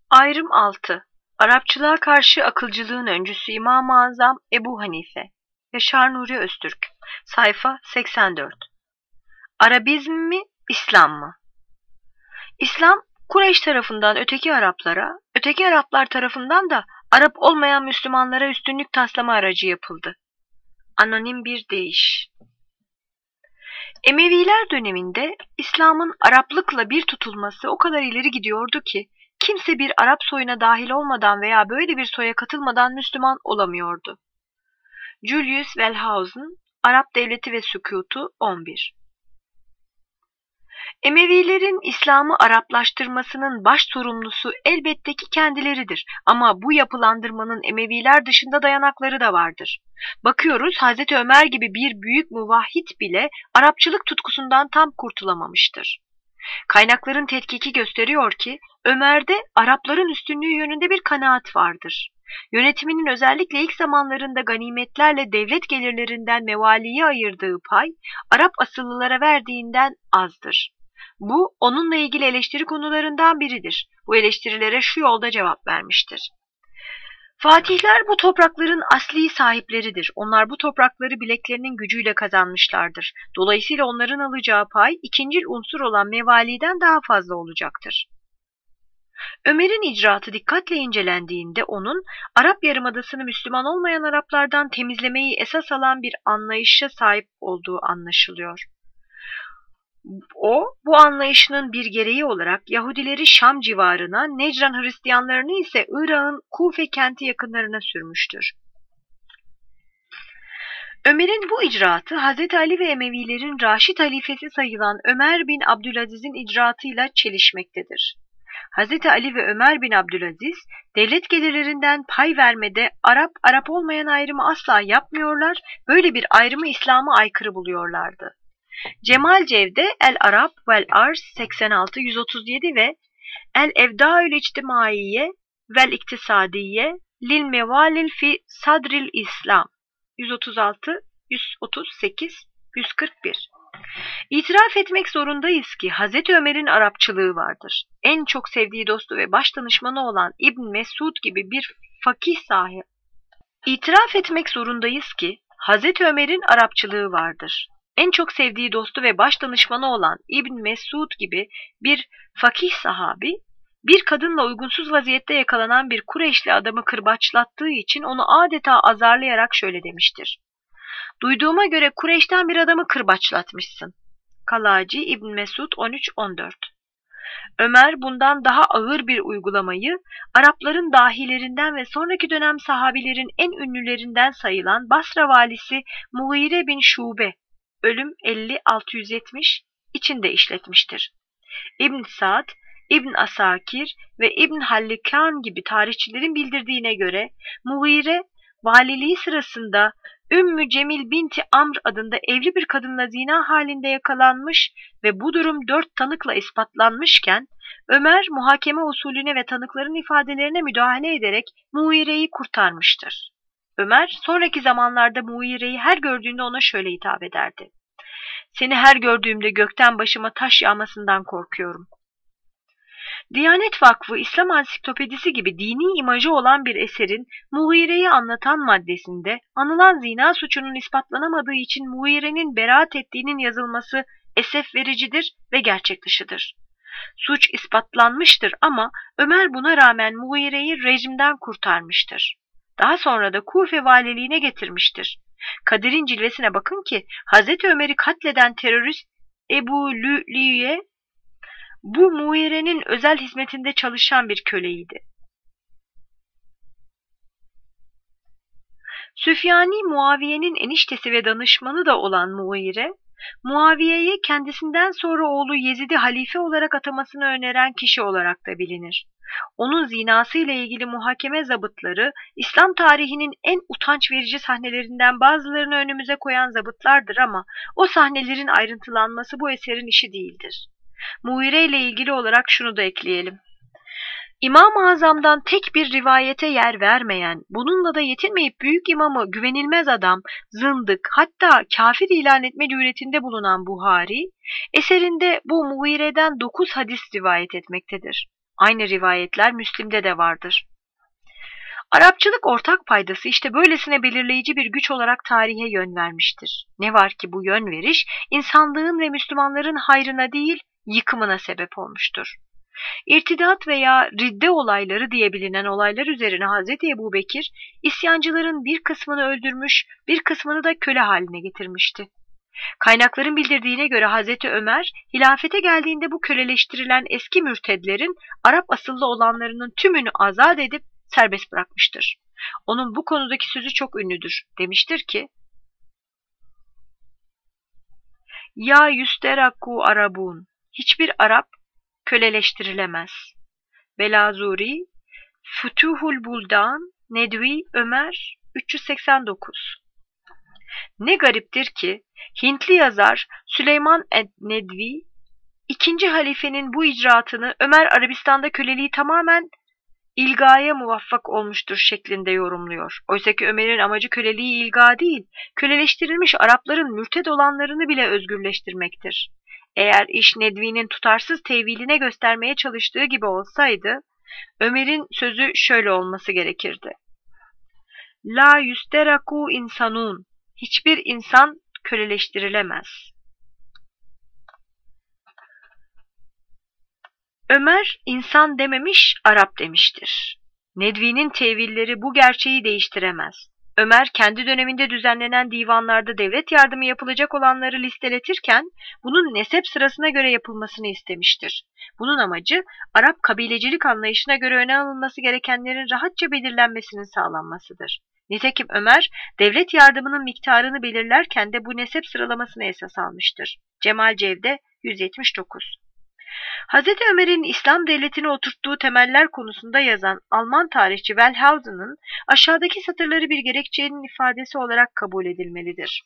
Ayrım 6. Arapçılığa karşı akılcılığın öncüsü İmam-ı Azam Ebu Hanife. Yaşar Nuri Öztürk. Sayfa 84. Arabizm mi, İslam mı? İslam, Kureyş tarafından öteki Araplara, öteki Araplar tarafından da Arap olmayan Müslümanlara üstünlük taslama aracı yapıldı. Anonim bir deyiş. Emeviler döneminde İslam'ın Araplıkla bir tutulması o kadar ileri gidiyordu ki, kimse bir Arap soyuna dahil olmadan veya böyle bir soya katılmadan Müslüman olamıyordu. Julius Wellhausen, Arap Devleti ve Sükutu 11. Emevilerin İslam'ı Araplaştırmasının baş sorumlusu elbette ki kendileridir. Ama bu yapılandırmanın Emeviler dışında dayanakları da vardır. Bakıyoruz Hazreti Ömer gibi bir büyük muvahhid bile Arapçılık tutkusundan tam kurtulamamıştır. Kaynakların tetkiki gösteriyor ki Ömer'de Arapların üstünlüğü yönünde bir kanaat vardır. Yönetiminin özellikle ilk zamanlarında ganimetlerle devlet gelirlerinden mevaliye ayırdığı pay Arap asıllılara verdiğinden azdır. Bu onunla ilgili eleştiri konularından biridir. Bu eleştirilere şu yolda cevap vermiştir. Fatihler bu toprakların asli sahipleridir. Onlar bu toprakları bileklerinin gücüyle kazanmışlardır. Dolayısıyla onların alacağı pay ikincil unsur olan mevaliden daha fazla olacaktır. Ömer'in icraatı dikkatle incelendiğinde onun Arap Yarımadası'nı Müslüman olmayan Araplardan temizlemeyi esas alan bir anlayışa sahip olduğu anlaşılıyor. O, bu anlayışının bir gereği olarak Yahudileri Şam civarına, Necran Hristiyanlarını ise Irak'ın Kufe kenti yakınlarına sürmüştür. Ömer'in bu icraatı Hz. Ali ve Emevilerin Raşid halifesi sayılan Ömer bin Abdülaziz'in icraatıyla çelişmektedir. Hz. Ali ve Ömer bin Abdülaziz, devlet gelirlerinden pay vermede Arap olmayan ayrımı asla yapmıyorlar, böyle bir ayrımı İslam'a aykırı buluyorlardı. Cemal Cevde El-Arab vel-Arz 86-137 ve El-Evdâül İçtimaiye vel-İktisadiye lil-Mevalil fi Sadril İslam 136, 138, 141. İtiraf etmek zorundayız ki Hazreti Ömer'in Arapçılığı vardır. En çok sevdiği dostu ve baş danışmanı olan İbn Mesud gibi bir fakih sahibi. İtiraf etmek zorundayız ki Hazreti Ömer'in Arapçılığı vardır. En çok sevdiği dostu ve baş danışmanı olan İbn Mesud gibi bir fakih sahabi, bir kadınla uygunsuz vaziyette yakalanan bir Kureyşli adamı kırbaçlattığı için onu adeta azarlayarak şöyle demiştir. Duyduğuma göre Kureyş'ten bir adamı kırbaçlatmışsın. Kalaci İbn Mesud 13-14. Ömer bundan daha ağır bir uygulamayı Arapların dahilerinden ve sonraki dönem sahabilerin en ünlülerinden sayılan Basra valisi Mughire bin Şube ölüm 50-670 içinde işletmiştir. İbn Sa'd, İbn Asakir ve İbn Hallikan gibi tarihçilerin bildirdiğine göre Mughire valiliği sırasında Ümmü Cemil binti Amr adında evli bir kadınla zina halinde yakalanmış ve bu durum 4 tanıkla ispatlanmışken Ömer muhakeme usulüne ve tanıkların ifadelerine müdahale ederek Mughire'yi kurtarmıştır. Ömer sonraki zamanlarda Mughire'yi her gördüğünde ona şöyle hitap ederdi. Seni her gördüğümde gökten başıma taş yağmasından korkuyorum. Diyanet Vakfı İslam Ansiklopedisi gibi dini imajı olan bir eserin Mughire'yi anlatan maddesinde anılan zina suçunun ispatlanamadığı için Mughire'nin beraat ettiğinin yazılması esef vericidir ve gerçek dışıdır. Suç ispatlanmıştır ama Ömer buna rağmen Mughire'yi rejimden kurtarmıştır. Daha sonra da Kufe valiliğine getirmiştir. Kadir'in cilvesine bakın ki Hazreti Ömer'i katleden terörist Ebu Lü'lü'ye bu Mughire'nin özel hizmetinde çalışan bir köleydi. Süfyani Muaviye'nin eniştesi ve danışmanı da olan Mughire, Muaviye'ye kendisinden sonra oğlu Yezid'i halife olarak atamasını öneren kişi olarak da bilinir. Onun zinasıyla ilgili muhakeme zabıtları, İslam tarihinin en utanç verici sahnelerinden bazılarını önümüze koyan zabıtlardır ama o sahnelerin ayrıntılanması bu eserin işi değildir. Mughire ile ilgili olarak şunu da ekleyelim. İmam-ı Azam'dan tek bir rivayete yer vermeyen, bununla da yetinmeyip büyük imamı güvenilmez adam, zındık, hatta kafir ilan etme cüretinde bulunan Buhari, eserinde bu Mughire'den 9 hadis rivayet etmektedir. Aynı rivayetler Müslim'de de vardır. Arapçılık ortak paydası işte böylesine belirleyici bir güç olarak tarihe yön vermiştir. Ne var ki bu yön veriş insanlığın ve Müslümanların hayrına değil yıkımına sebep olmuştur. İrtidat veya ridde olayları diye bilinen olaylar üzerine Hazreti Ebubekir, isyancıların bir kısmını öldürmüş, bir kısmını da köle haline getirmişti. Kaynakların bildirdiğine göre Hazreti Ömer, hilafete geldiğinde bu köleleştirilen eski mürtedlerin Arap asıllı olanlarının tümünü azat edip serbest bırakmıştır. Onun bu konudaki sözü çok ünlüdür. Demiştir ki, Ya yüsteraku arabun, hiçbir Arap köleleştirilemez. Belazuri, Futuhul Buldan, Nedvi Ömer 389. Ne gariptir ki Hintli yazar Süleyman Nedvi, ikinci halifenin bu icraatını Ömer Arabistan'da köleliği tamamen ilgaya muvaffak olmuştur şeklinde yorumluyor. Oysa ki Ömer'in amacı köleliği ilga değil, köleleştirilmiş Arapların mürted olanlarını bile özgürleştirmektir. Eğer iş Nedvi'nin tutarsız teviline göstermeye çalıştığı gibi olsaydı, Ömer'in sözü şöyle olması gerekirdi. La yüsteraku insanun, hiçbir insan köleleştirilemez. Ömer insan dememiş, Arap demiştir. Nedvi'nin tevilleri bu gerçeği değiştiremez. Ömer kendi döneminde düzenlenen divanlarda devlet yardımı yapılacak olanları listeletirken bunun nesep sırasına göre yapılmasını istemiştir. Bunun amacı Arap kabilecilik anlayışına göre öne alınması gerekenlerin rahatça belirlenmesinin sağlanmasıdır. Nitekim Ömer devlet yardımının miktarını belirlerken de bu nesep sıralamasını esas almıştır. Cemal Cevde 179. Hazreti Ömer'in İslam devletini oturttuğu temeller konusunda yazan Alman tarihçi Wellhausen'ın aşağıdaki satırları bir gerekçenin ifadesi olarak kabul edilmelidir.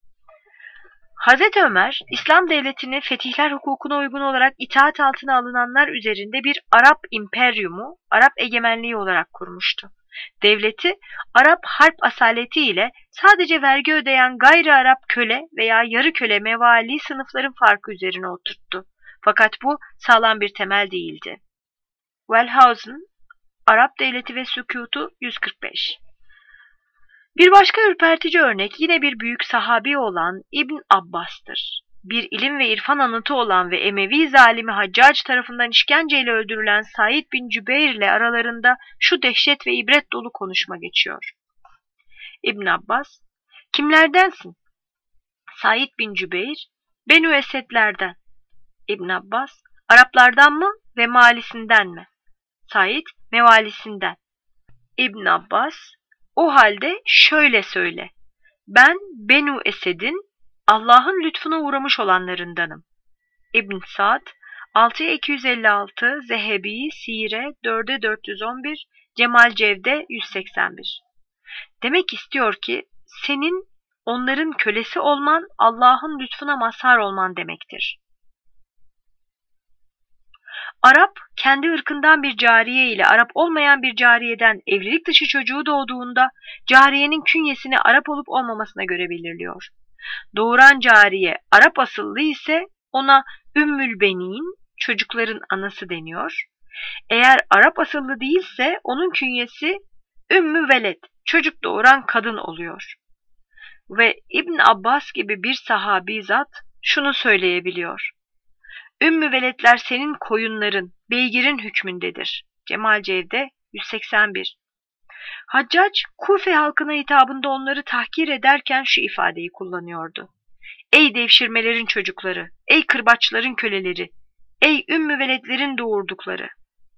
Hazreti Ömer, İslam devletini fetihler hukukuna uygun olarak itaat altına alınanlar üzerinde bir Arap imperyumu, Arap egemenliği olarak kurmuştu. Devleti, Arap harp asaleti ile sadece vergi ödeyen gayri Arap köle veya yarı köle mevali sınıfların farkı üzerine oturttu. Fakat bu sağlam bir temel değildi. Wellhausen, Arap Devleti ve Sükutu 145. Bir başka ürpertici örnek yine bir büyük sahabi olan İbn Abbas'tır. Bir ilim ve irfan anıtı olan ve Emevi zalimi Haccac tarafından işkenceyle öldürülen Said bin Cübeyr ile aralarında şu dehşet ve ibret dolu konuşma geçiyor. İbn Abbas, kimlerdensin? Said bin Cübeyr, Benu Esedlerden. İbn Abbas, Araplardan mı ve malisinden mi? Said, mevalisinden. İbn Abbas, o halde şöyle söyle. Ben Benu Esed'in Allah'ın lütfuna uğramış olanlarındanım. İbn Sa'd 6'ya 256, Zehebi, Sire 4'e 411, Cemal Cevde 181. Demek istiyor ki senin onların kölesi olman Allah'ın lütfuna mazhar olman demektir. Arap, kendi ırkından bir cariye ile Arap olmayan bir cariyeden evlilik dışı çocuğu doğduğunda cariyenin künyesini Arap olup olmamasına göre belirliyor. Doğuran cariye Arap asıllı ise ona Ümmül Benin, çocukların anası deniyor. Eğer Arap asıllı değilse onun künyesi Ümmü Veled, çocuk doğuran kadın oluyor. Ve İbn Abbas gibi bir sahabi zat şunu söyleyebiliyor. Ümmü veletler senin koyunların, beygirin hükmündedir. Cemal Cevde 181. Haccac, Kufe halkına hitabında onları tahkir ederken şu ifadeyi kullanıyordu. Ey devşirmelerin çocukları, ey kırbaçların köleleri, ey ümmü veletlerin doğurdukları.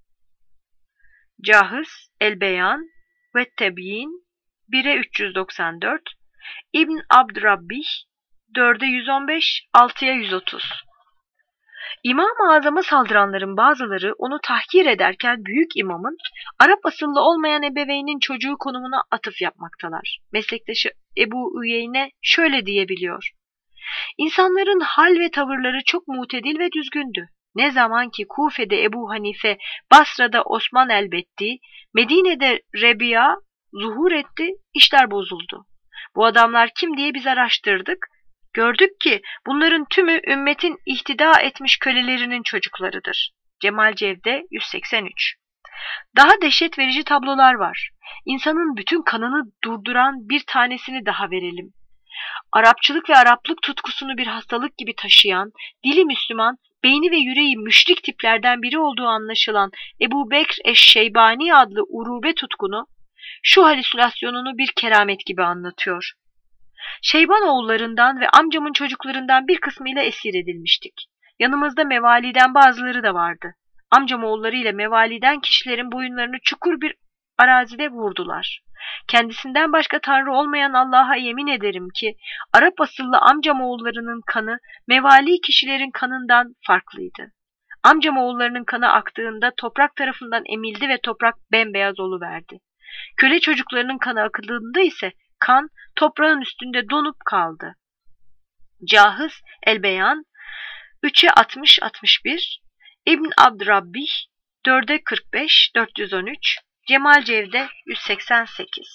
Cahız, El-Beyan ve Tebyin 1'e 394, İbn Abdrabbih 4'e 115, 6'ya 130. İmam-ı Azam'a saldıranların bazıları onu tahkir ederken büyük imamın Arap asıllı olmayan ebeveynin çocuğu konumuna atıf yapmaktalar. Meslektaşı Ebu Üyeyne şöyle diyebiliyor. İnsanların hal ve tavırları çok mutedil ve düzgündü. Ne zaman ki Kufe'de Ebu Hanife, Basra'da Osman elbetti, Medine'de Rebi'a zuhur etti, işler bozuldu. Bu adamlar kim diye biz araştırdık. Gördük ki bunların tümü ümmetin ihtida etmiş kölelerinin çocuklarıdır. Cemal Cevde 183. Daha dehşet verici tablolar var. İnsanın bütün kanını durduran bir tanesini daha verelim. Arapçılık ve Araplık tutkusunu bir hastalık gibi taşıyan, dili Müslüman, beyni ve yüreği müşrik tiplerden biri olduğu anlaşılan Ebu Bekr Eşşeybani adlı urube tutkunu, şu halüsinasyonunu bir keramet gibi anlatıyor. Şeyban oğullarından ve amcamın çocuklarından bir kısmıyla esir edilmiştik. Yanımızda mevaliden bazıları da vardı. Amcam oğulları ile mevaliden kişilerin boyunlarını çukur bir arazide vurdular. Kendisinden başka tanrı olmayan Allah'a yemin ederim ki Arap asıllı amcam oğullarının kanı mevali kişilerin kanından farklıydı. Amcam oğullarının kanı aktığında toprak tarafından emildi ve toprak bembeyaz oluverdi. Köle çocuklarının kanı akıldığında ise kan toprağın üstünde donup kaldı. Cahız El-Beyan 3'e 60-61, İbn Abdürabbih 4'e 45-413, Cemal Cevde 188.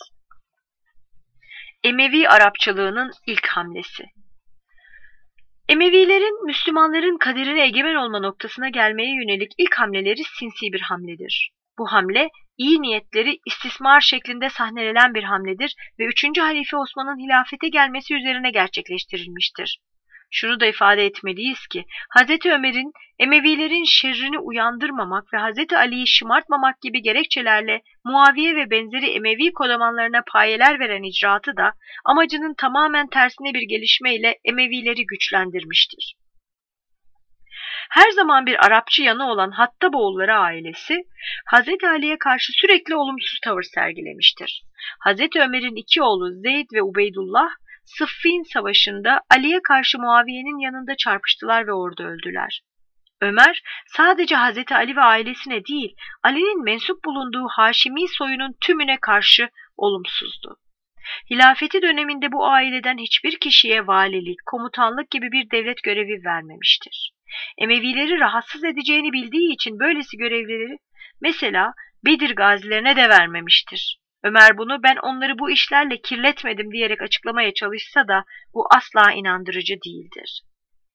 Emevi Arapçılığının ilk hamlesi. Emevilerin Müslümanların kaderine egemen olma noktasına gelmeye yönelik ilk hamleleri sinsi bir hamledir. Bu hamle iyi niyetleri istismar şeklinde sahnelenen bir hamledir ve 3. Halife Osman'ın hilafete gelmesi üzerine gerçekleştirilmiştir. Şunu da ifade etmeliyiz ki Hz. Ömer'in Emevilerin şerrini uyandırmamak ve Hz. Ali'yi şımartmamak gibi gerekçelerle Muaviye ve benzeri Emevi kodamanlarına payeler veren icraatı da amacının tamamen tersine bir gelişmeyle Emevileri güçlendirmiştir. Her zaman bir Arapçı yanı olan Hattaboğulları ailesi Hz. Ali'ye karşı sürekli olumsuz tavır sergilemiştir. Hz. Ömer'in iki oğlu Zeyd ve Ubeydullah Sıffin Savaşı'nda Ali'ye karşı Muaviye'nin yanında çarpıştılar ve orada öldüler. Ömer sadece Hz. Ali ve ailesine değil, Ali'nin mensup bulunduğu Haşimi soyunun tümüne karşı olumsuzdu. Hilafeti döneminde bu aileden hiçbir kişiye valilik, komutanlık gibi bir devlet görevi vermemiştir. Emevileri rahatsız edeceğini bildiği için böylesi görevleri mesela Bedir gazilerine de vermemiştir. Ömer bunu ben onları bu işlerle kirletmedim diyerek açıklamaya çalışsa da bu asla inandırıcı değildir.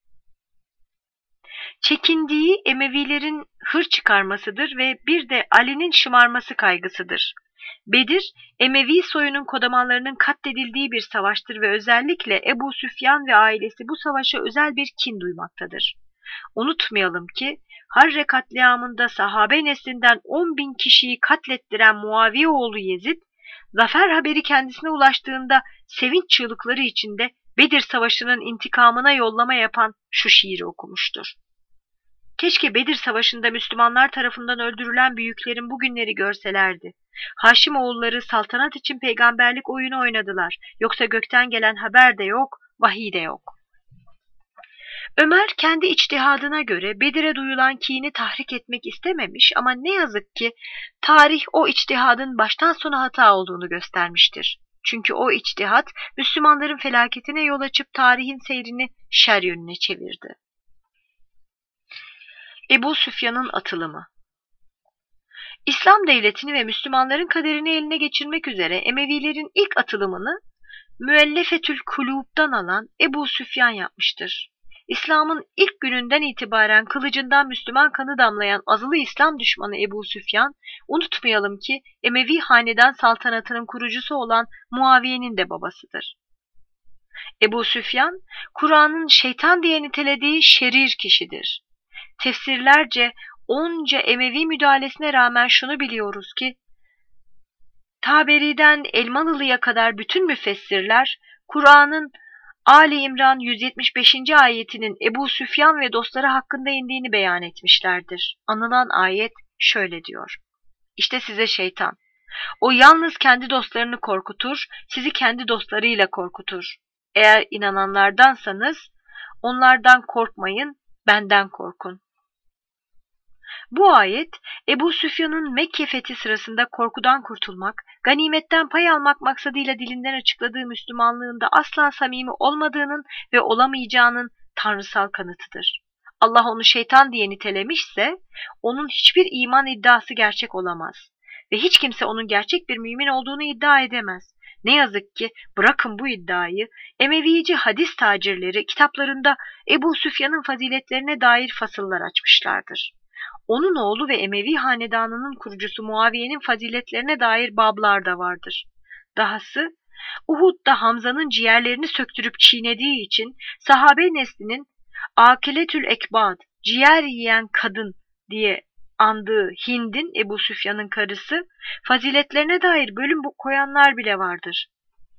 Çekindiği Emevilerin hır çıkarmasıdır ve bir de Ali'nin şımarması kaygısıdır. Bedir, Emevi soyunun kodamanlarının katledildiği bir savaştır ve özellikle Ebu Süfyan ve ailesi bu savaşa özel bir kin duymaktadır. Unutmayalım ki Harre katliamında sahabe neslinden 10.000 kişiyi katlettiren Muaviye oğlu Yezid, zafer haberi kendisine ulaştığında sevinç çığlıkları içinde Bedir Savaşı'nın intikamına yollama yapan şu şiiri okumuştur. Keşke Bedir Savaşı'nda Müslümanlar tarafından öldürülen büyüklerin bugünleri görselerdi. Haşim oğulları saltanat için peygamberlik oyunu oynadılar. Yoksa gökten gelen haber de yok, vahiy de yok. Ömer kendi içtihadına göre Bedir'e duyulan kini tahrik etmek istememiş ama ne yazık ki tarih o içtihadın baştan sona hata olduğunu göstermiştir. Çünkü o içtihat Müslümanların felaketine yol açıp tarihin seyrini şer yönüne çevirdi. Ebu Süfyan'ın atılımı. İslam devletini ve Müslümanların kaderini eline geçirmek üzere Emevilerin ilk atılımını Müellefetül Kulûb'dan alan Ebu Süfyan yapmıştır. İslam'ın ilk gününden itibaren kılıcından Müslüman kanı damlayan azılı İslam düşmanı Ebu Süfyan, unutmayalım ki Emevi hanedan saltanatının kurucusu olan Muaviye'nin de babasıdır. Ebu Süfyan, Kur'an'ın şeytan diye nitelediği şerir kişidir. Tefsirlerce onca Emevi müdahalesine rağmen şunu biliyoruz ki, Taberi'den Elmanılı'ya kadar bütün müfessirler, Kur'an'ın Ali İmran 175. ayetinin Ebu Süfyan ve dostları hakkında indiğini beyan etmişlerdir. Anılan ayet şöyle diyor. İşte size şeytan. O yalnız kendi dostlarını korkutur, sizi kendi dostlarıyla korkutur. Eğer inananlardansanız onlardan korkmayın, benden korkun. Bu ayet, Ebu Süfyan'ın Mekke fethi sırasında korkudan kurtulmak, ganimetten pay almak maksadıyla dilinden açıkladığı Müslümanlığında asla samimi olmadığının ve olamayacağının tanrısal kanıtıdır. Allah onu şeytan diye nitelemişse, onun hiçbir iman iddiası gerçek olamaz ve hiç kimse onun gerçek bir mümin olduğunu iddia edemez. Ne yazık ki bırakın bu iddiayı, Emevici hadis tacirleri kitaplarında Ebu Süfyan'ın faziletlerine dair fasıllar açmışlardır. Onun oğlu ve Emevi hanedanının kurucusu Muaviye'nin faziletlerine dair bablar da vardır. Dahası Uhud'da Hamza'nın ciğerlerini söktürüp çiğnediği için sahabe neslinin Akiletül Ekbad, ciğer yiyen kadın diye andığı Hind'in, Ebu Süfyan'ın karısı, faziletlerine dair bölüm koyanlar bile vardır.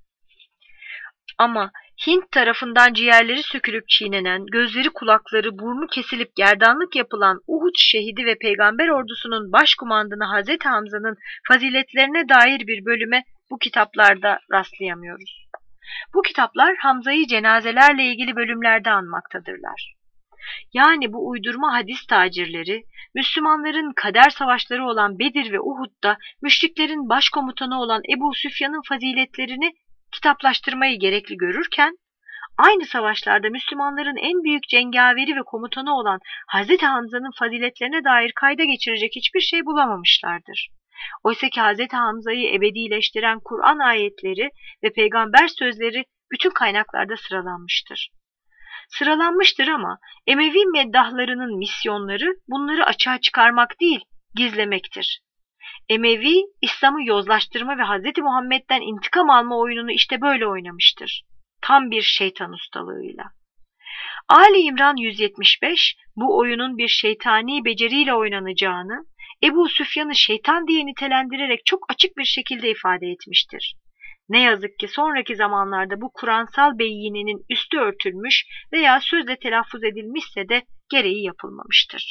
Ama Hint tarafından ciğerleri sökülüp çiğnenen, gözleri kulakları burnu kesilip gerdanlık yapılan Uhud şehidi ve peygamber ordusunun başkumandanı Hazreti Hamza'nın faziletlerine dair bir bölüme bu kitaplarda rastlayamıyoruz. Bu kitaplar Hamza'yı cenazelerle ilgili bölümlerde anmaktadırlar. Yani bu uydurma hadis tacirleri, Müslümanların kader savaşları olan Bedir ve Uhud'da müşriklerin başkomutanı olan Ebu Süfyan'ın faziletlerini kitaplaştırmayı gerekli görürken, aynı savaşlarda Müslümanların en büyük cengaveri ve komutanı olan Hazreti Hamza'nın faziletlerine dair kayda geçirecek hiçbir şey bulamamışlardır. Oysa ki Hazreti Hamza'yı ebedileştiren Kur'an ayetleri ve peygamber sözleri bütün kaynaklarda sıralanmıştır. Sıralanmıştır ama Emevi meddahlarının misyonları bunları açığa çıkarmak değil, gizlemektir. Emevi, İslam'ı yozlaştırma ve Hz. Muhammed'den intikam alma oyununu işte böyle oynamıştır. Tam bir şeytan ustalığıyla. Ali İmran 175, bu oyunun bir şeytani beceriyle oynanacağını, Ebu Süfyan'ı şeytan diye nitelendirerek çok açık bir şekilde ifade etmiştir. Ne yazık ki sonraki zamanlarda bu Kur'ansal beyininin üstü örtülmüş veya sözle telaffuz edilmişse de gereği yapılmamıştır.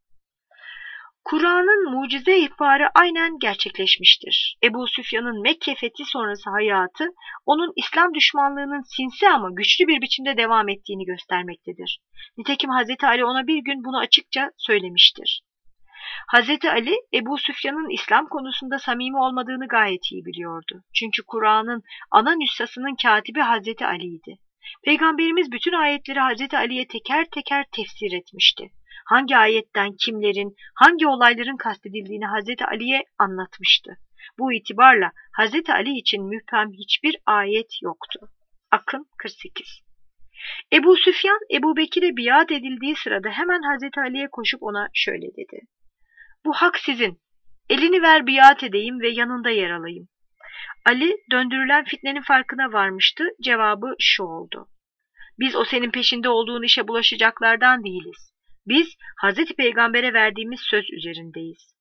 Kur'an'ın mucize ihbarı aynen gerçekleşmiştir. Ebu Süfyan'ın Mekke fethi sonrası hayatı, onun İslam düşmanlığının sinsi ama güçlü bir biçimde devam ettiğini göstermektedir. Nitekim Hazreti Ali ona bir gün bunu açıkça söylemiştir. Hazreti Ali, Ebu Süfyan'ın İslam konusunda samimi olmadığını gayet iyi biliyordu. Çünkü Kur'an'ın ana nüshasının katibi Hazreti Ali'ydi. Peygamberimiz bütün ayetleri Hazreti Ali'ye teker teker tefsir etmişti. Hangi ayetten kimlerin, hangi olayların kastedildiğini Hazreti Ali'ye anlatmıştı. Bu itibarla Hazreti Ali için müphem hiçbir ayet yoktu. Akın 48. Ebu Süfyan, Ebu Bekir'e biat edildiği sırada hemen Hazreti Ali'ye koşup ona şöyle dedi. Bu hak sizin. Elini ver biat edeyim ve yanında yer alayım. Ali döndürülen fitnenin farkına varmıştı. Cevabı şu oldu. Biz o senin peşinde olduğun işe bulaşacaklardan değiliz. Biz Hazreti Peygamber'e verdiğimiz söz üzerindeyiz.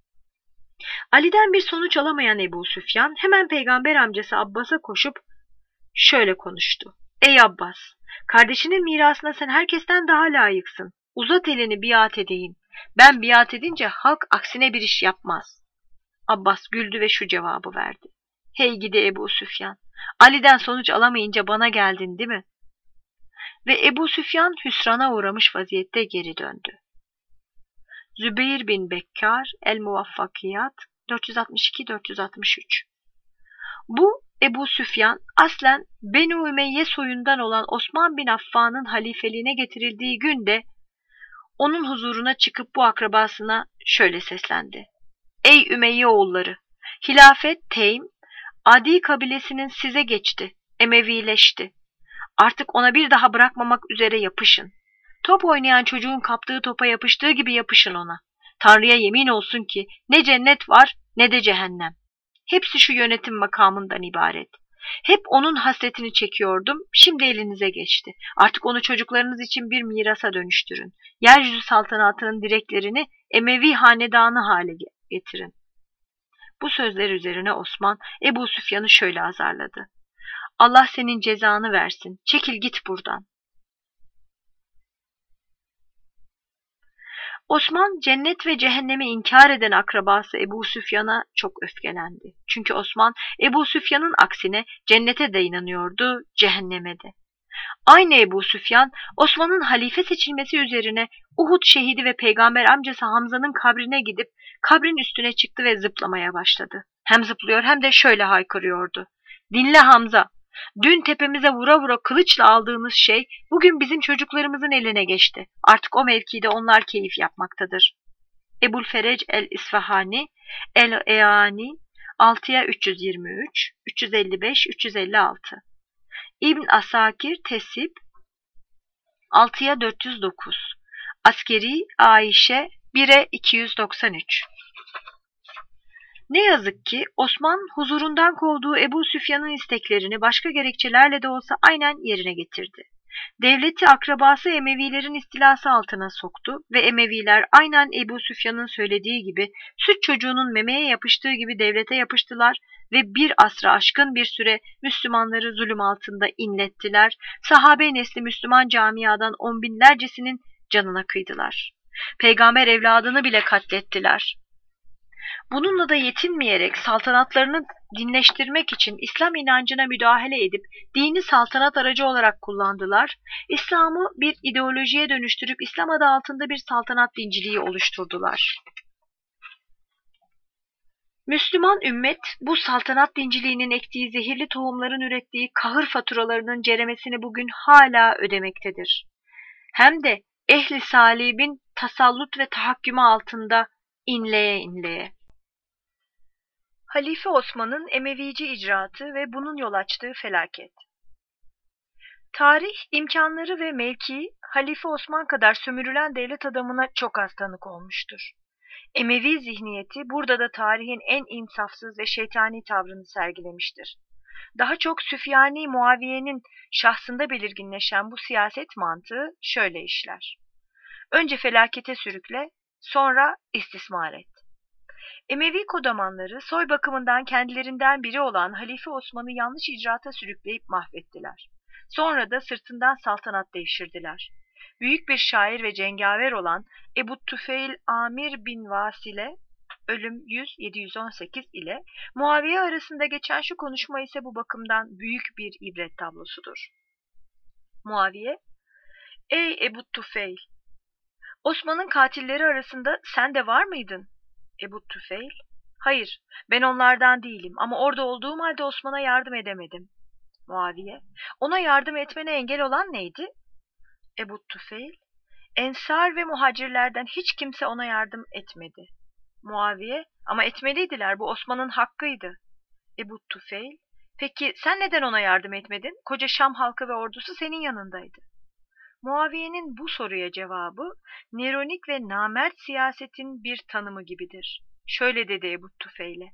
Ali'den bir sonuç alamayan Ebu Süfyan hemen peygamber amcası Abbas'a koşup şöyle konuştu. Ey Abbas, kardeşinin mirasına sen herkesten daha layıksın. Uzat elini biat edeyim. Ben biat edince halk aksine bir iş yapmaz. Abbas güldü ve şu cevabı verdi. Hey gidi Ebu Süfyan, Ali'den sonuç alamayınca bana geldin değil mi? Ve Ebu Süfyan hüsrana uğramış vaziyette geri döndü. Zübeyir bin Bekkar, El-Muvaffakiyat 462-463. Bu Ebu Süfyan aslen Benu Ümeyye soyundan olan Osman bin Affan'ın halifeliğine getirildiği günde onun huzuruna çıkıp bu akrabasına şöyle seslendi. Ey Ümeyye oğulları! Hilafet Teym, Adi kabilesinin size geçti, Emevileşti. Artık ona bir daha bırakmamak üzere yapışın. Top oynayan çocuğun kaptığı topa yapıştığı gibi yapışın ona. Tanrı'ya yemin olsun ki ne cennet var ne de cehennem. Hepsi şu yönetim makamından ibaret. Hep onun hasretini çekiyordum, şimdi elinize geçti. Artık onu çocuklarınız için bir mirasa dönüştürün. Yeryüzü saltanatının direklerini Emevi hanedanı hale getirin. Bu sözler üzerine Osman, Ebu Süfyan'ı şöyle azarladı. Allah senin cezanı versin, çekil git buradan. Osman, cennet ve cehennemi inkar eden akrabası Ebu Süfyan'a çok öfkelendi. Çünkü Osman, Ebu Süfyan'ın aksine cennete de inanıyordu, cehenneme de. Aynı Ebu Süfyan, Osman'ın halife seçilmesi üzerine Uhud şehidi ve peygamber amcası Hamza'nın kabrine gidip kabrin üstüne çıktı ve zıplamaya başladı. Hem zıplıyor hem de şöyle haykırıyordu. Dinle Hamza! Dün tepemize vura vura kılıçla aldığımız şey bugün bizim çocuklarımızın eline geçti. Artık o mevkide onlar keyif yapmaktadır. Ebu'l-Ferec el-İsfahani, El-Eani 6'ya 323, 355, 356. İbn Asakir Tesib 6'ya 409. Askeri Ayşe 1'e 293. Ne yazık ki Osman huzurundan kovduğu Ebu Süfyan'ın isteklerini başka gerekçelerle de olsa aynen yerine getirdi. Devleti akrabası Emevilerin istilası altına soktu ve Emeviler aynen Ebu Süfyan'ın söylediği gibi süt çocuğunun memeye yapıştığı gibi devlete yapıştılar ve bir asra aşkın bir süre Müslümanları zulüm altında inlettiler. Sahabe nesli Müslüman camiadan on binlercesinin canına kıydılar. Peygamber evladını bile katlettiler. Bununla da yetinmeyerek saltanatlarını dinleştirmek için İslam inancına müdahale edip dini saltanat aracı olarak kullandılar. İslam'ı bir ideolojiye dönüştürüp İslam adı altında bir saltanat dinciliği oluşturdular. Müslüman ümmet bu saltanat dinciliğinin ektiği zehirli tohumların ürettiği kahır faturalarının ceremesini bugün hala ödemektedir. Hem de ehli salibin tasallut ve tahakkümü altında inleye inleye. Halife Osman'ın Emevici icraatı ve bunun yol açtığı felaket. Tarih, imkanları ve mevkii Halife Osman kadar sömürülen devlet adamına çok az tanık olmuştur. Emevi zihniyeti burada da tarihin en insafsız ve şeytani tavrını sergilemiştir. Daha çok Süfyani Muaviye'nin şahsında belirginleşen bu siyaset mantığı şöyle işler. Önce felakete sürükle, sonra istismar et. Emevi kodamanları soy bakımından kendilerinden biri olan Halife Osman'ı yanlış icraata sürükleyip mahvettiler. Sonra da sırtından saltanat devşirdiler. Büyük bir şair ve cengaver olan Ebu Tufeil Amir bin Vasile, ölüm 100-718 ile Muaviye arasında geçen şu konuşma ise bu bakımdan büyük bir ibret tablosudur. Muaviye, ey Ebu Tufeil, Osman'ın katilleri arasında sen de var mıydın? Ebu Tufeil, hayır, ben onlardan değilim ama orada olduğum halde Osman'a yardım edemedim. Muaviye, ona yardım etmene engel olan neydi? Ebu Tufeil, Ensar ve muhacirlerden hiç kimse ona yardım etmedi. Muaviye, ama etmeliydiler, bu Osman'ın hakkıydı. Ebu Tufeil, peki sen neden ona yardım etmedin? Koca Şam halkı ve ordusu senin yanındaydı. Muaviye'nin bu soruya cevabı, Neronik ve namert siyasetin bir tanımı gibidir. Şöyle dedi Ebu Tufeil'e,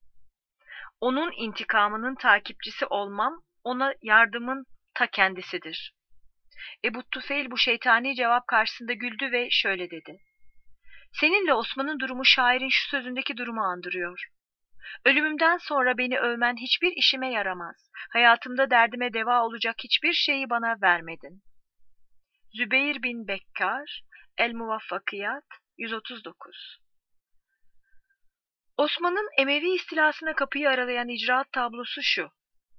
onun intikamının takipçisi olmam, ona yardımın ta kendisidir. Ebu Tufeil bu şeytani cevap karşısında güldü ve şöyle dedi, seninle Osman'ın durumu şairin şu sözündeki durumu andırıyor. Ölümümden sonra beni övmen hiçbir işime yaramaz. Hayatımda derdime deva olacak hiçbir şeyi bana vermedin. Zübeyir bin Bekkar, El-Muvaffakiyat 139. Osman'ın Emevi istilasına kapıyı aralayan icraat tablosu şu.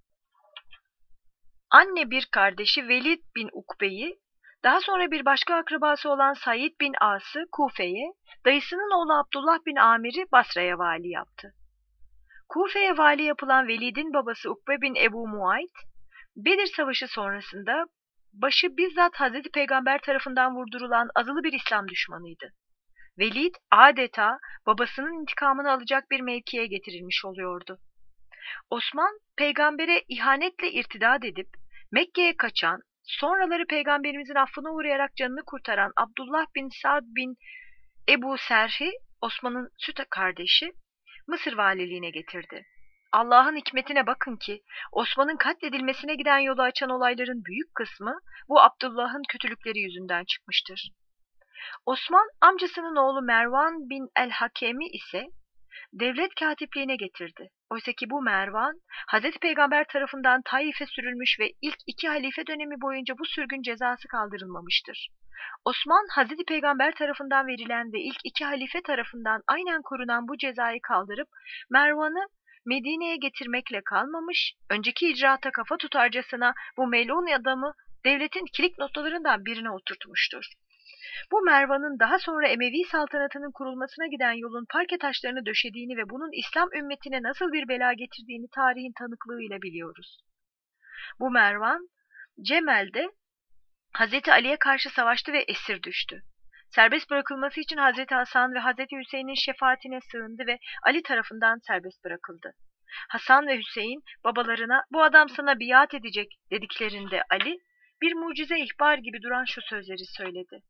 Anne bir kardeşi Velid bin Ukbe'yi, daha sonra bir başka akrabası olan Said bin As'ı Kufe'ye, dayısının oğlu Abdullah bin Amir'i Basra'ya vali yaptı. Kufe'ye vali yapılan Velid'in babası Ukbe bin Ebu Muayt, Bedir Savaşı sonrasında başı bizzat Hazreti Peygamber tarafından vurdurulan azılı bir İslam düşmanıydı. Velid adeta babasının intikamını alacak bir mevkiye getirilmiş oluyordu. Osman, peygambere ihanetle irtidat edip Mekke'ye kaçan, sonraları peygamberimizin affına uğrayarak canını kurtaran Abdullah bin Sa'd bin Ebu Serhi, Osman'ın süt kardeşi, Mısır valiliğine getirdi. Allah'ın hikmetine bakın ki Osman'ın katledilmesine giden yolu açan olayların büyük kısmı bu Abdullah'ın kötülükleri yüzünden çıkmıştır. Osman amcasının oğlu Mervan bin el-Hakemi ise devlet katipliğine getirdi. Oysa ki bu Mervan, Hazreti Peygamber tarafından Taif'e sürülmüş ve ilk 2 halife dönemi boyunca bu sürgün cezası kaldırılmamıştır. Osman, Hazreti Peygamber tarafından verilen ve ilk 2 halife tarafından aynen korunan bu cezayı kaldırıp Mervan'ı Medine'ye getirmekle kalmamış, önceki icraata kafa tutarcasına bu melun adamı devletin kilit noktalarından birine oturtmuştur. Bu Mervan'ın daha sonra Emevi saltanatının kurulmasına giden yolun parke taşlarını döşediğini ve bunun İslam ümmetine nasıl bir bela getirdiğini tarihin tanıklığıyla biliyoruz. Bu Mervan, Cemel'de Hazreti Ali'ye karşı savaştı ve esir düştü. Serbest bırakılması için Hazreti Hasan ve Hazreti Hüseyin'in şefaatine sığındı ve Ali tarafından serbest bırakıldı. Hasan ve Hüseyin babalarına bu adam sana biat edecek dediklerinde Ali bir mucize ihbar gibi duran şu sözleri söyledi.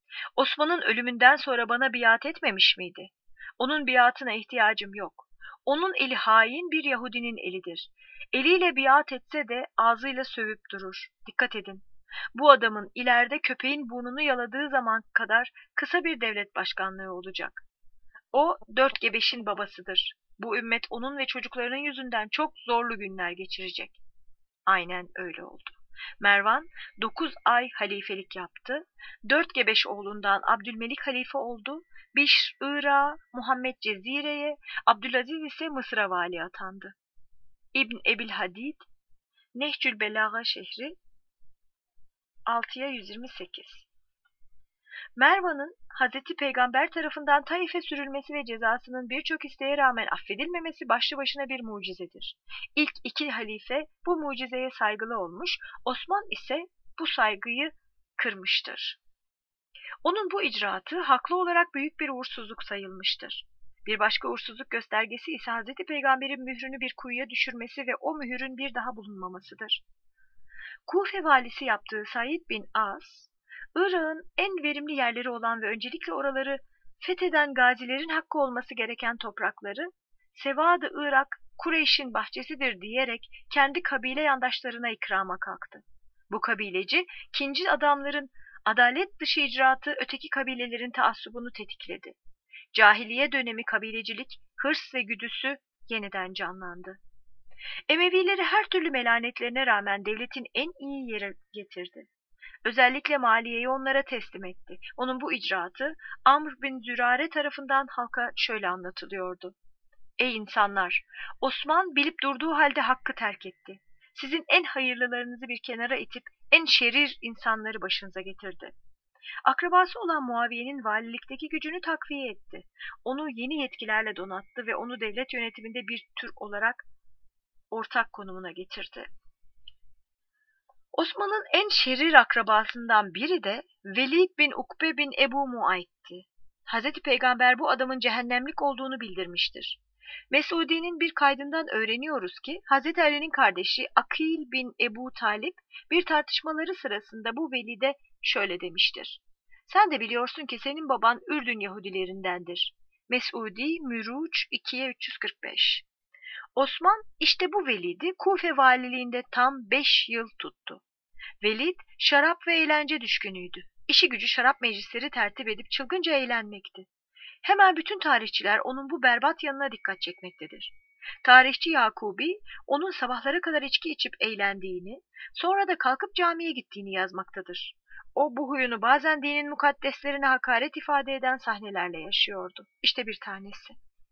Osman'ın ölümünden sonra bana biat etmemiş miydi? Onun biatına ihtiyacım yok. Onun eli hain bir Yahudinin elidir. Eliyle biat etse de ağzıyla sövüp durur. Dikkat edin. Bu adamın ileride köpeğin burnunu yaladığı zaman kadar kısa bir devlet başkanlığı olacak. O 4 gebeşin babasıdır. Bu ümmet onun ve çocuklarının yüzünden çok zorlu günler geçirecek. Aynen öyle oldu. Mervan 9 ay halifelik yaptı. 4 gebeş oğlundan Abdülmelik halife oldu. Bişr Irak'a, Muhammed Cezire'ye, Abdülaziz ise Mısır'a vali atandı. İbn Ebil Hadid, Nehcül Belaga şehri 6'ya 128. Mervan'ın Hazreti Peygamber tarafından Taif'e sürülmesi ve cezasının birçok isteğe rağmen affedilmemesi başlı başına bir mucizedir. İlk 2 halife bu mucizeye saygılı olmuş, Osman ise bu saygıyı kırmıştır. Onun bu icraatı haklı olarak büyük bir uğursuzluk sayılmıştır. Bir başka uğursuzluk göstergesi ise Hazreti Peygamber'in mührünü bir kuyuya düşürmesi ve o mührün bir daha bulunmamasıdır. Kufe valisi yaptığı Said bin As, Irak'ın en verimli yerleri olan ve öncelikle oraları fetheden gazilerin hakkı olması gereken toprakları, Sevad-ı Irak, Kureyş'in bahçesidir diyerek kendi kabile yandaşlarına ikrama kalktı. Bu kabileci, kinci adamların adalet dışı icraatı öteki kabilelerin taassubunu tetikledi. Cahiliye dönemi kabilecilik, hırs ve güdüsü yeniden canlandı. Emevileri her türlü melanetlerine rağmen devletin en iyi yere getirdi. Özellikle maliyeyi onlara teslim etti. Onun bu icraatı Amr bin Zürare tarafından halka şöyle anlatılıyordu. Ey insanlar! Osman bilip durduğu halde hakkı terk etti. Sizin en hayırlılarınızı bir kenara itip en şerir insanları başınıza getirdi. Akrabası olan Muaviye'nin valilikteki gücünü takviye etti. Onu yeni yetkilerle donattı ve onu devlet yönetiminde bir tür olarak ortak konumuna getirdi. Osman'ın en şerir akrabasından biri de Velid bin Ukbe bin Ebu Muayt'ti. Hazreti Peygamber bu adamın cehennemlik olduğunu bildirmiştir. Mes'udi'nin bir kaydından öğreniyoruz ki Hazreti Ali'nin kardeşi Akil bin Ebu Talip bir tartışmaları sırasında bu Velid'e şöyle demiştir. Sen de biliyorsun ki senin baban Ürdün Yahudilerindendir. Mes'udi Müruç 2'ye 345. Osman işte bu Velid'i Kufe valiliğinde tam 5 yıl tuttu. Velid şarap ve eğlence düşkünüydü. İşi gücü şarap meclisleri tertip edip çılgınca eğlenmekti. Hemen bütün tarihçiler onun bu berbat yanına dikkat çekmektedir. Tarihçi Yakubi onun sabahlara kadar içki içip eğlendiğini, sonra da kalkıp camiye gittiğini yazmaktadır. O bu huyunu bazen dinin mukaddeslerine hakaret ifade eden sahnelerle yaşıyordu. İşte bir tanesi.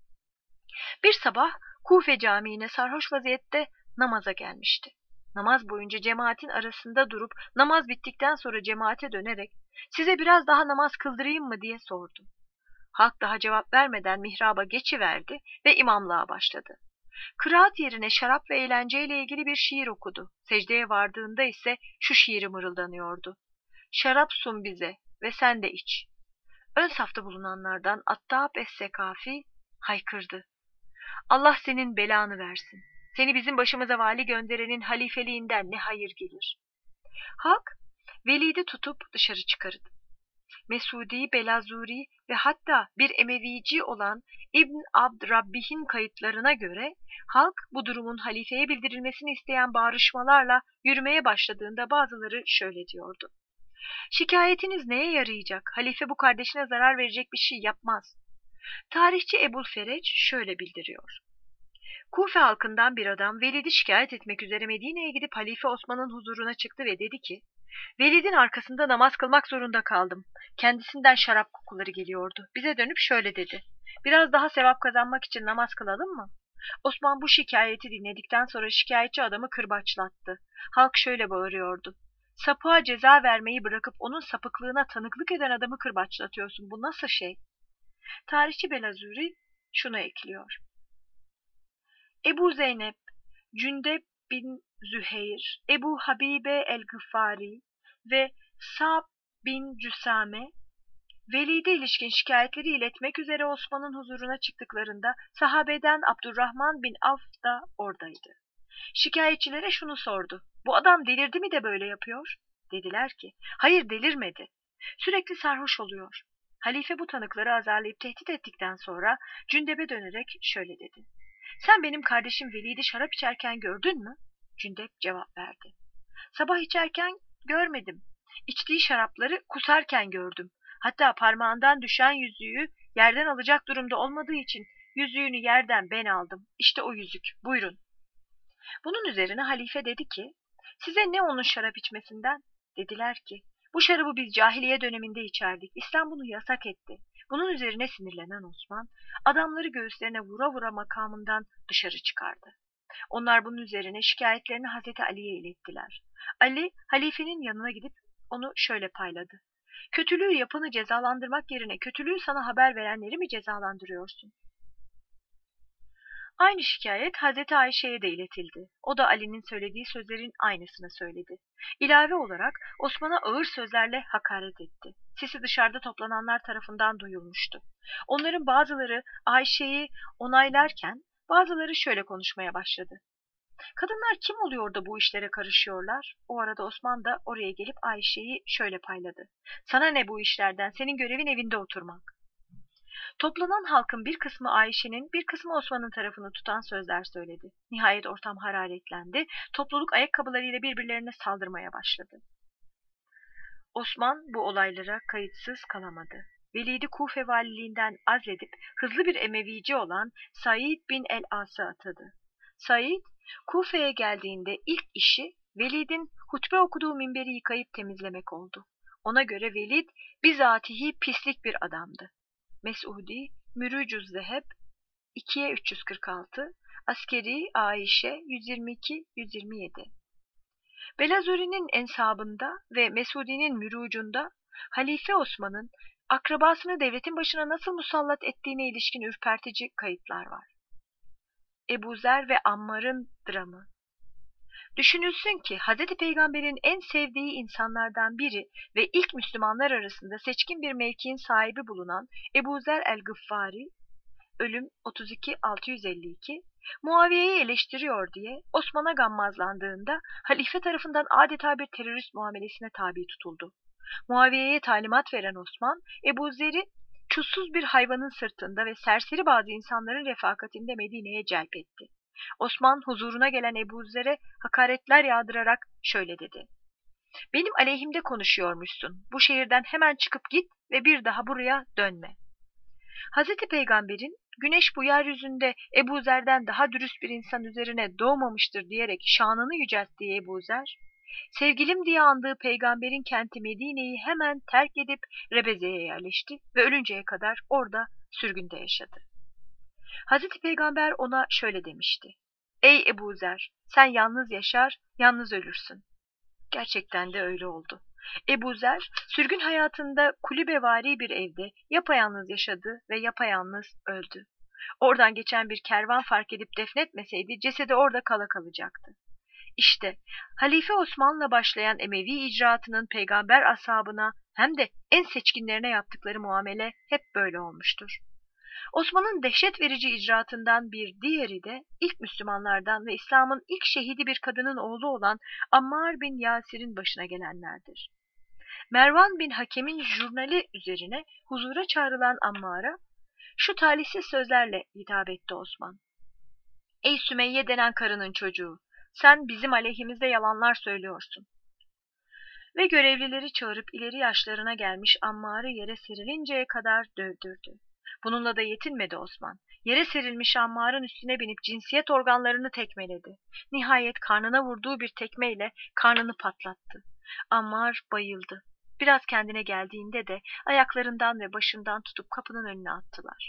Bir sabah Kufe Camii'ne sarhoş vaziyette namaza gelmişti. Namaz boyunca cemaatin arasında durup namaz bittikten sonra cemaate dönerek size biraz daha namaz kıldırayım mı diye sordu. Halk daha cevap vermeden mihraba geçiverdi ve imamlığa başladı. Kıraat yerine şarap ve eğlenceyle ilgili bir şiir okudu. Secdeye vardığında ise şu şiiri mırıldanıyordu. Şarap sun bize ve sen de iç. Ön safta bulunanlardan Attab es-Sekafi haykırdı. Allah senin belanı versin. Seni bizim başımıza vali gönderenin halifeliğinden ne hayır gelir. Halk Velid'i tutup dışarı çıkardı. Mesudi, Belazuri ve hatta bir Emevici olan İbn Abd Rabbih'in kayıtlarına göre halk bu durumun halifeye bildirilmesini isteyen bağrışmalarla yürümeye başladığında bazıları şöyle diyordu. Şikayetiniz neye yarayacak? Halife bu kardeşine zarar verecek bir şey yapmaz. Tarihçi Ebul Fereç şöyle bildiriyor. Kufe halkından bir adam Velid'i şikayet etmek üzere Medine'ye gidip Halife Osman'ın huzuruna çıktı ve dedi ki, Velid'in arkasında namaz kılmak zorunda kaldım. Kendisinden şarap kokuları geliyordu. Bize dönüp şöyle dedi. Biraz daha sevap kazanmak için namaz kılalım mı? Osman bu şikayeti dinledikten sonra şikayetçi adamı kırbaçlattı. Halk şöyle bağırıyordu. Sapığa ceza vermeyi bırakıp onun sapıklığına tanıklık eden adamı kırbaçlatıyorsun. Bu nasıl şey? Tarihçi Belazuri şunu ekliyor. Ebu Zeynep, Cündeb bin Züheyr, Ebu Habibe el-Gıffari ve Sa'b bin Cüsame, Velid'e ilişkin şikayetleri iletmek üzere Osman'ın huzuruna çıktıklarında sahabeden Abdurrahman bin Avf da oradaydı. Şikayetçilere şunu sordu. Bu adam delirdi mi de böyle yapıyor? Dediler ki, hayır delirmedi. Sürekli sarhoş oluyor. Halife bu tanıkları azarlayıp tehdit ettikten sonra Cündep'e dönerek şöyle dedi. Sen benim kardeşim Velid'i şarap içerken gördün mü? Cündep cevap verdi. Sabah içerken görmedim. İçtiği şarapları kusarken gördüm. Hatta parmağından düşen yüzüğü yerden alacak durumda olmadığı için yüzüğünü yerden ben aldım. İşte o yüzük. Buyurun. Bunun üzerine halife dedi ki, size ne onun şarap içmesinden? Dediler ki, bu şarabı biz cahiliye döneminde içerdik. İslam bunu yasak etti. Bunun üzerine sinirlenen Osman, adamları göğüslerine vura vura makamından dışarı çıkardı. Onlar bunun üzerine şikayetlerini Hazreti Ali'ye ilettiler. Ali, halifenin yanına gidip onu şöyle payladı. Kötülüğü yapanı cezalandırmak yerine kötülüğü sana haber verenleri mi cezalandırıyorsun? Aynı şikayet Hazreti Ayşe'ye de iletildi. O da Ali'nin söylediği sözlerin aynısını söyledi. İlave olarak Osman'a ağır sözlerle hakaret etti. Sesi dışarıda toplananlar tarafından duyulmuştu. Onların bazıları Ayşe'yi onaylarken bazıları şöyle konuşmaya başladı. Kadınlar kim oluyor da bu işlere karışıyorlar? O arada Osman da oraya gelip Ayşe'yi şöyle payladı. Sana ne bu işlerden? Senin görevin evinde oturmak. Toplanan halkın bir kısmı Ayşe'nin, bir kısmı Osman'ın tarafını tutan sözler söyledi. Nihayet ortam hararetlendi. Topluluk ayakkabılarıyla birbirlerine saldırmaya başladı. Osman bu olaylara kayıtsız kalamadı. Velid-i Kufe valiliğinden azledip hızlı bir Emevici olan Said bin el-As'ı atadı. Said, Kufe'ye geldiğinde ilk işi Velid'in hutbe okuduğu minberi yıkayıp temizlemek oldu. Ona göre Velid bizatihi pislik bir adamdı. Mes'udi, Mürücüz Zeheb 2'ye 346, Askeri Ayşe 122-127. Belazuri'nin ensabında ve Mesudi'nin mürucunda Halife Osman'ın akrabasını devletin başına nasıl musallat ettiğine ilişkin ürpertici kayıtlar var. Ebu Zer ve Ammar'ın dramı. Düşünülsün ki Hz. Peygamber'in en sevdiği insanlardan biri ve ilk Müslümanlar arasında seçkin bir mevkiin sahibi bulunan Ebu Zer el-Gıffari, ölüm 32-652, Muaviye'yi eleştiriyor diye Osman'a gammazlandığında halife tarafından adeta bir terörist muamelesine tabi tutuldu. Muaviye'ye talimat veren Osman, Ebu Zer'i çulsuz bir hayvanın sırtında ve serseri bazı insanların refakatinde Medine'ye celp etti. Osman huzuruna gelen Ebu Zer'e hakaretler yağdırarak şöyle dedi. Benim aleyhimde konuşuyormuşsun. Bu şehirden hemen çıkıp git ve bir daha buraya dönme. Hazreti Peygamber'in güneş bu yeryüzünde Ebu Zer'den daha dürüst bir insan üzerine doğmamıştır diyerek şanını yücelttiği Ebu Zer, sevgilim diye andığı Peygamber'in kenti Medine'yi hemen terk edip Rebeze'ye yerleşti ve ölünceye kadar orada sürgünde yaşadı. Hazreti Peygamber ona şöyle demişti. Ey Ebu Zer, sen yalnız yaşar, yalnız ölürsün. Gerçekten de öyle oldu. Ebu Zer, sürgün hayatında kulübevari bir evde yapayalnız yaşadı ve yapayalnız öldü. Oradan geçen bir kervan fark edip defnetmeseydi cesedi orada kala kalacaktı. İşte Halife Osman'la başlayan Emevi icraatının peygamber ashabına hem de en seçkinlerine yaptıkları muamele hep böyle olmuştur. Osman'ın dehşet verici icraatından bir diğeri de ilk Müslümanlardan ve İslam'ın ilk şehidi bir kadının oğlu olan Ammar bin Yasir'in başına gelenlerdir. Mervan bin Hakem'in jurnali üzerine huzura çağrılan Ammar'a şu talihsiz sözlerle hitap etti Osman. Ey Sümeyye denen karının çocuğu, sen bizim aleyhimizde yalanlar söylüyorsun. Ve görevlileri çağırıp ileri yaşlarına gelmiş Ammar'ı yere serilinceye kadar dövdürdü. Bununla da yetinmedi Osman. Yere serilmiş Ammar'ın üstüne binip cinsiyet organlarını tekmeledi. Nihayet karnına vurduğu bir tekmeyle karnını patlattı. Ammar bayıldı. Biraz kendine geldiğinde de ayaklarından ve başından tutup kapının önüne attılar.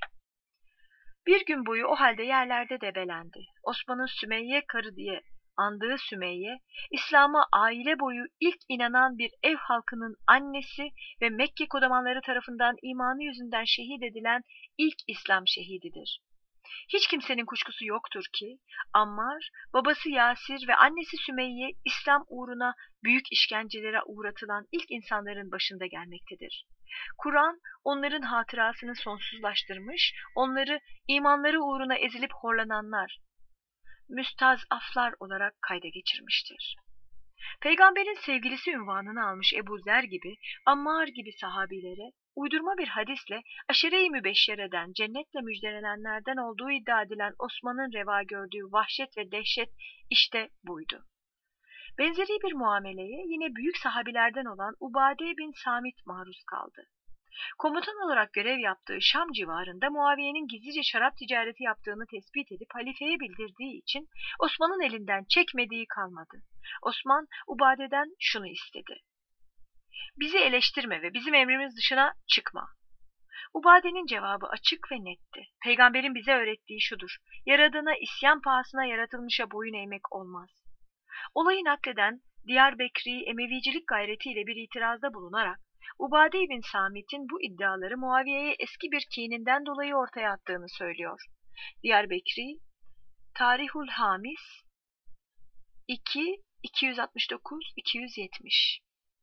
Bir gün boyu o halde yerlerde debelendi. Osman'ın Sümeyye karı diye andığı Sümeyye, İslam'a aile boyu ilk inanan bir ev halkının annesi ve Mekke kodamanları tarafından imanı yüzünden şehit edilen ilk İslam şehididir. Hiç kimsenin kuşkusu yoktur ki Ammar, babası Yasir ve annesi Sümeyye İslam uğruna büyük işkencelere uğratılan ilk insanların başında gelmektedir. Kur'an onların hatırasını sonsuzlaştırmış, onları imanları uğruna ezilip horlananlar, müstazaflar olarak kayda geçirmiştir. Peygamberin sevgilisi ünvanını almış Ebu Zer gibi, Ammar gibi sahabilere uydurma bir hadisle aşire-i mübeşşereden, cennetle müjdelenenlerden olduğu iddia edilen Osman'ın reva gördüğü vahşet ve dehşet işte buydu. Benzeri bir muameleye yine büyük sahabilerden olan Ubade bin Samit maruz kaldı. Komutan olarak görev yaptığı Şam civarında Muaviye'nin gizlice şarap ticareti yaptığını tespit edip halifeye bildirdiği için Osman'ın elinden çekmediği kalmadı. Osman Ubade'den şunu istedi: "Bizi eleştirme ve bizim emrimiz dışına çıkma." Ubade'nin cevabı açık ve netti. Peygamberin bize öğrettiği şudur: Yaradana isyan pahasına yaratılmışa boyun eğmek olmaz. Olayı nakleden Diyarbekri Emevicilik gayretiyle bir itirazda bulunarak Ubade bin Samit'in bu iddiaları Muaviye'ye eski bir kininden dolayı ortaya attığını söylüyor. Diyarbekri Tarihul Hamis 2 269-270.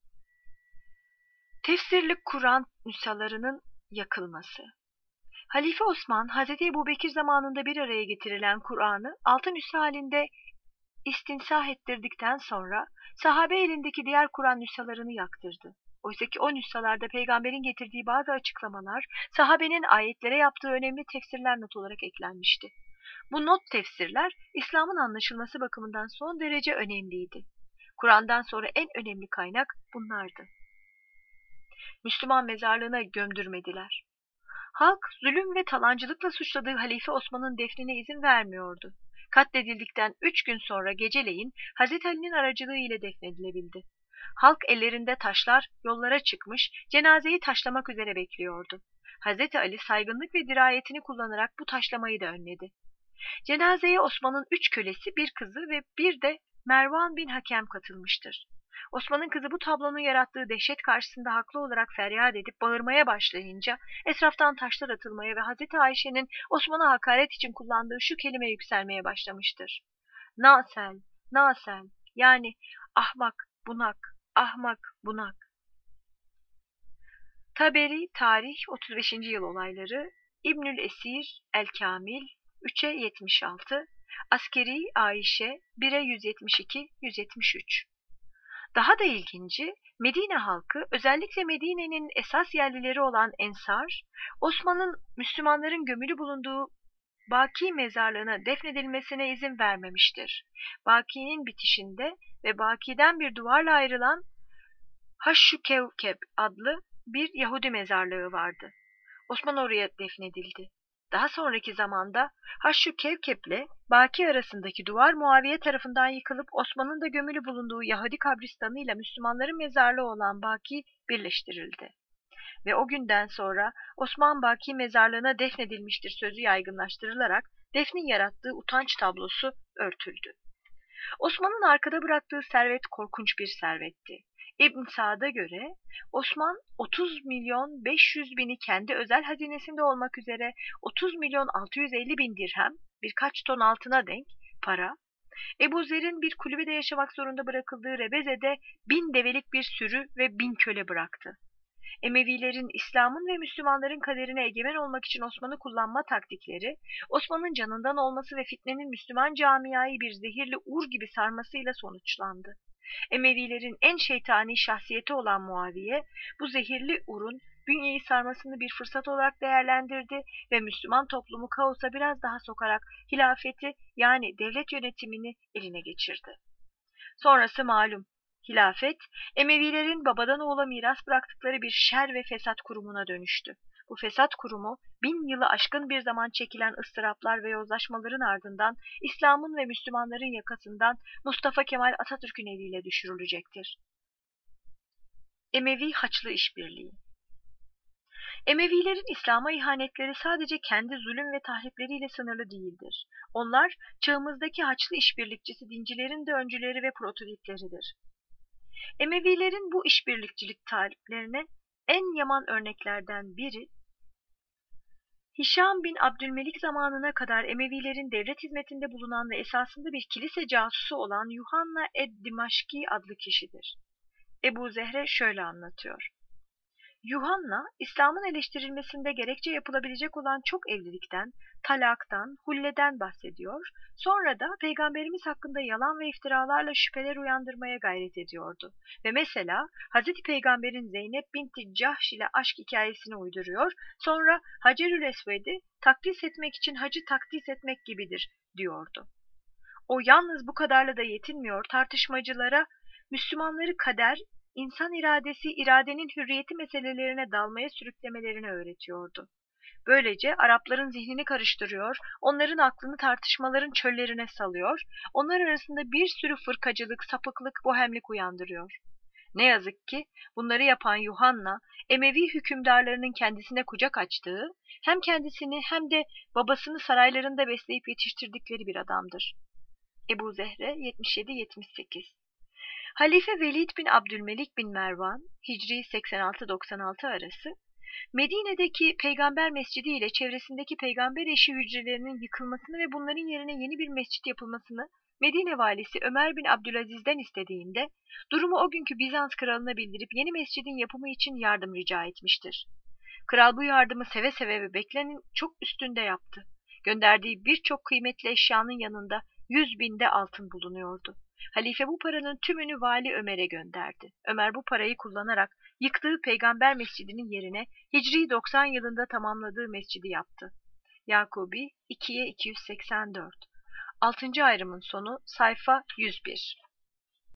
Tefsirli Kur'an nüshalarının yakılması. Halife Osman, Hz. Ebubekir zamanında bir araya getirilen Kur'an'ı altın nüsha halinde istinsah ettirdikten sonra sahabe elindeki diğer Kur'an nüshalarını yaktırdı. Oysa ki o nüshalarda peygamberin getirdiği bazı açıklamalar, sahabenin ayetlere yaptığı önemli tefsirler not olarak eklenmişti. Bu not tefsirler, İslam'ın anlaşılması bakımından son derece önemliydi. Kur'an'dan sonra en önemli kaynak bunlardı. Müslüman mezarlığına gömdürmediler. Halk, zulüm ve talancılıkla suçladığı Halife Osman'ın defnine izin vermiyordu. Katledildikten 3 gün sonra geceleyin Hazreti Ali'nin aracılığı ile defnedilebildi. Halk ellerinde taşlar yollara çıkmış, cenazeyi taşlamak üzere bekliyordu. Hazreti Ali saygınlık ve dirayetini kullanarak bu taşlamayı da önledi. Cenazeye Osman'ın 3 kölesi, bir kızı ve bir de Mervan bin Hakem katılmıştır. Osman'ın kızı bu tablonun yarattığı dehşet karşısında haklı olarak feryat edip bağırmaya başlayınca etraftan taşlar atılmaya ve Hazreti Ayşe'nin Osman'a hakaret için kullandığı şu kelime yükselmeye başlamıştır: Nasel, nasel, yani ahmak, bunak, ahmak, bunak. Taberi Tarih 35. Yıl Olayları, İbnül Esir El-Kamil 3'e 76, Askeri Ayşe 1'e 172-173. Daha da ilginci, Medine halkı, özellikle Medine'nin esas yerlileri olan Ensar, Osman'ın Müslümanların gömülü bulunduğu Baki mezarlığına defnedilmesine izin vermemiştir. Baki'nin bitişinde ve Baki'den bir duvarla ayrılan Haşşükevkeb adlı bir Yahudi mezarlığı vardı. Osman oraya defnedildi. Daha sonraki zamanda Haşşükevkeb'le Baki arasındaki duvar Muaviye tarafından yıkılıp Osman'ın da gömülü bulunduğu Yahudi kabristanıyla Müslümanların mezarlığı olan Baki birleştirildi. Ve o günden sonra Osman Baki mezarlığına defnedilmiştir sözü yaygınlaştırılarak defnin yarattığı utanç tablosu örtüldü. Osman'ın arkada bıraktığı servet korkunç bir servetti. İbn Sa'd'a göre Osman 30 milyon 500 bini kendi özel hazinesinde olmak üzere 30 milyon 650 bin dirhem, birkaç ton altına denk para, Ebu Zer'in bir kulübede yaşamak zorunda bırakıldığı Rebeze'de 1000 develik bir sürü ve 1000 köle bıraktı. Emevilerin İslam'ın ve Müslümanların kaderine egemen olmak için Osman'ı kullanma taktikleri, Osman'ın canından olması ve fitnenin Müslüman camiayı bir zehirli ur gibi sarmasıyla sonuçlandı. Emevilerin en şeytani şahsiyeti olan Muaviye, bu zehirli urun bünyeyi sarmasını bir fırsat olarak değerlendirdi ve Müslüman toplumu kaosa biraz daha sokarak hilafeti, yani devlet yönetimini eline geçirdi. Sonrası malum. Hilafet, Emevilerin babadan oğula miras bıraktıkları bir şer ve fesat kurumuna dönüştü. Bu fesat kurumu 1000 yılı aşkın bir zaman çekilen ıstıraplar ve yozlaşmaların ardından İslam'ın ve Müslümanların yakasından Mustafa Kemal Atatürk'ün eliyle düşürülecektir. Emevi Haçlı İşbirliği. Emevilerin İslam'a ihanetleri sadece kendi zulüm ve tahripleriyle sınırlı değildir. Onlar çağımızdaki Haçlı işbirlikçisi dincilerin de öncüleri ve prototipleridir. Emevilerin bu işbirlikçilik tariflerine en yaman örneklerden biri, Hişam bin Abdülmelik zamanına kadar Emevilerin devlet hizmetinde bulunan ve esasında bir kilise casusu olan Yuhanna ed-Dimaşki adlı kişidir. Ebu Zehre şöyle anlatıyor: Yuhanna, İslam'ın eleştirilmesinde gerekçe yapılabilecek olan çok evlilikten, talaktan, hulleden bahsediyor, sonra da Peygamberimiz hakkında yalan ve iftiralarla şüpheler uyandırmaya gayret ediyordu. Ve mesela Hazreti Peygamber'in Zeynep binti Cahş ile aşk hikayesini uyduruyor, sonra Hacerül Esved'i takdis etmek için hacı takdis etmek gibidir diyordu. O yalnız bu kadarla da yetinmiyor, tartışmacılara Müslümanları kader, insan iradesi, iradenin hürriyeti meselelerine dalmaya sürüklemelerini öğretiyordu. Böylece Arapların zihnini karıştırıyor, onların aklını tartışmaların çöllerine salıyor, onlar arasında bir sürü fırkacılık, sapıklık, bohemlik uyandırıyor. Ne yazık ki bunları yapan Yuhanna, Emevi hükümdarlarının kendisine kucak açtığı, hem kendisini hem de babasını saraylarında besleyip yetiştirdikleri bir adamdır. Ebu Zehre 77-78. Halife Velid bin Abdülmelik bin Mervan, Hicri 86-96 arası, Medine'deki Peygamber Mescidi ile çevresindeki peygamber eşi hücrelerinin yıkılmasını ve bunların yerine yeni bir mescit yapılmasını Medine valisi Ömer bin Abdülaziz'den istediğinde, durumu o günkü Bizans kralına bildirip yeni mescidin yapımı için yardım rica etmiştir. Kral bu yardımı seve seve ve beklenenin çok üstünde yaptı. Gönderdiği birçok kıymetli eşyanın yanında 100.000 de altın bulunuyordu. Halife bu paranın tümünü Vali Ömer'e gönderdi. Ömer bu parayı kullanarak yıktığı Peygamber Mescidi'nin yerine Hicri 90 yılında tamamladığı mescidi yaptı. Yakubi 2'ye 284. 6. ayrımın sonu sayfa 101.